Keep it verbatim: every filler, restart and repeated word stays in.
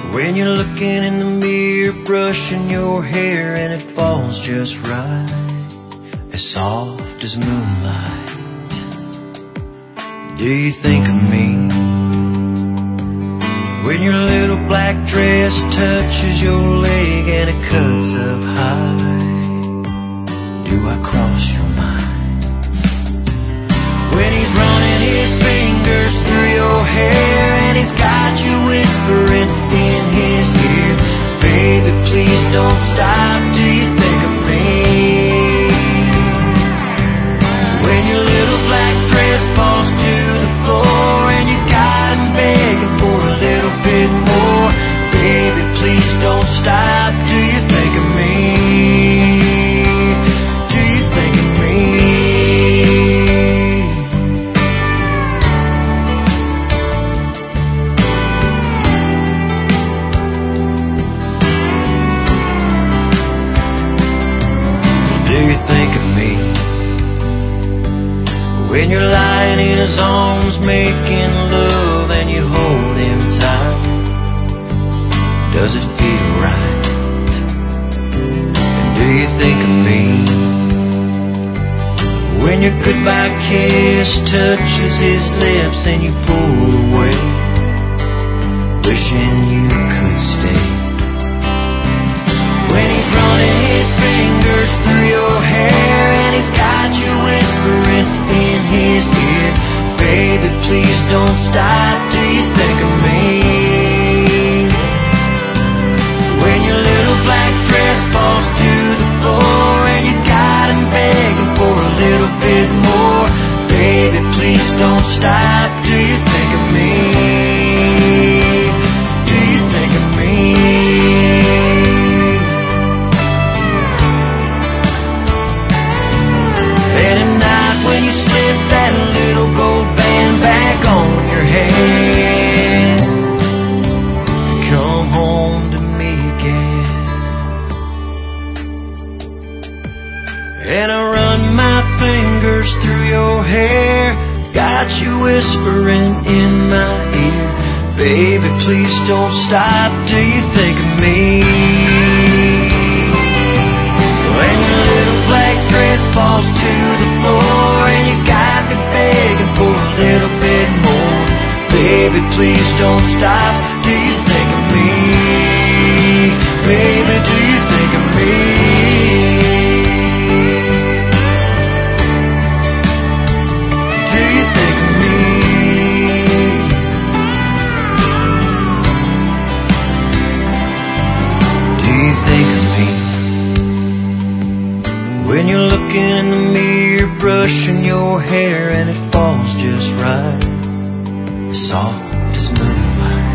When you're looking in the mirror, brushing your hair, and it falls just right, as soft as moonlight. Do you think of me? When your little black dress touches your leg and it cuts up high, do I cross your mind? When he's running his fingers through your hair and he's got you whispering in his ear, baby, please don't stop, do you think of me? When your little black dress falls to the floor and you got him begging for a little bit more, baby, please don't stop, do you think of me? Do you think of me? Do you think of me? When you're lying in his arms making love and you hold him tight, does it feel right? And do you think of me? When your goodbye kiss touches his lips and you pull away, wishing you could stay. When he's running his fingers through your hair and he's got you whispering in his ear, baby, please don't stop, do you think of me? When your little black dress falls to the floor and you got him begging for a little bit more, baby, please don't stop, do you think of me? Do you think of me? And at night when you slip that little gold band back on your head, come home to me again. And I run my fingers through your hair, got you whispering in my ear, baby, please don't stop, do you think of me? When your little black dress falls to the floor and you got me begging for a little bit more, baby, please don't stop, do you think of me? Baby, do you think of me? Do you think of me? Do you think of me? When you're looking in the mirror, brushing your hair and it falls just right, soft as moonlight.